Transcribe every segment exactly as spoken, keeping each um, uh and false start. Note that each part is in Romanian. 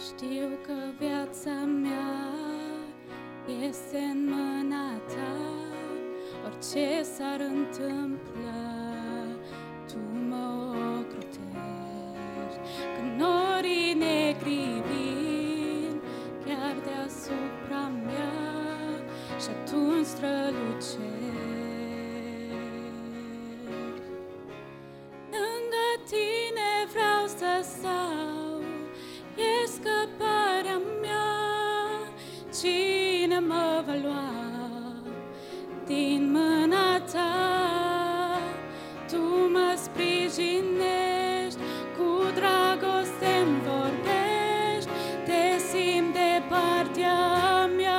Știu că viața mea este în mâna ta. Orice s-ar întâmpla, tu mă ocrotești. Când norii negri vin chiar deasupra mea, și atunci strălucești. Lângă tine vreau să stau, e scăparea mea. Cine mă va lua din mâna ta? Tu mă sprijinești, cu dragoste-mi vorbești, te simt de partea mea.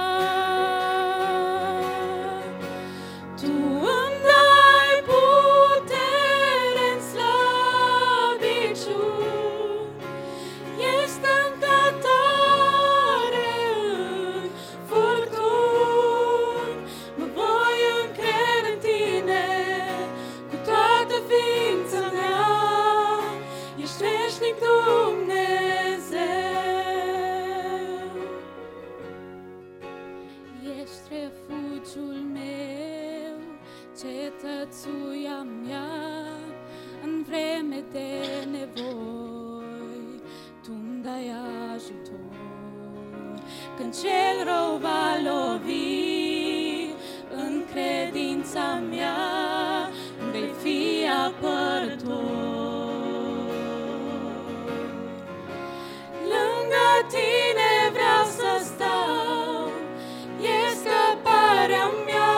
Tu îmi dai putere în slăbiciuni, ești încătare în furtuni. Mă voi încrede în tine cu toată ființa mea, ești veșnic Dumnezeu. Ești refugiul meu, cetățuia mea, în vreme de nevoi, tu-mi dai ajutor. Când cel rău va lovi, în credința mea îmi vei fi apărător. Lângă tine vreau să stau, e scăparea mea.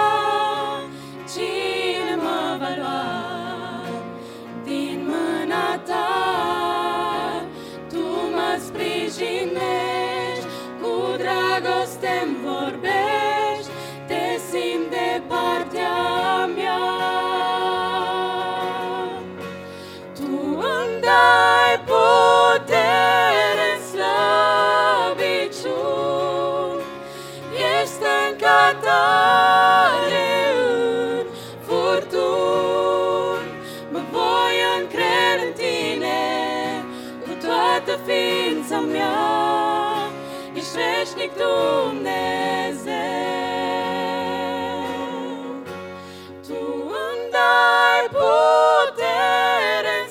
Cine mă va lua din mâna ta? Tu mă sprijinești, cu dragoste-mi vorbești, te simt de partea mea. Tu îmi dai putere în slăbiciuni, ești încătare în furtuni. Mă voi încrede în tine cu toată ființa mea, ești veșnic Dumnezeu. Tu îmi dai putere în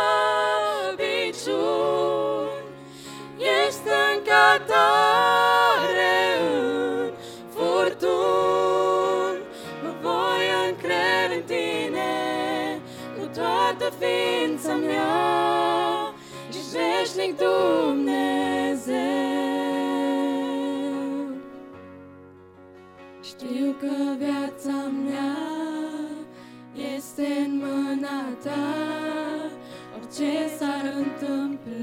slăbiciuni, ești încătare în furtuni. Mă voi încrede în tine cu toată ființa mea, ești veșnic Dumnezeu. Știu că viața mea este în mâna ta, orice s-ar întâmpla,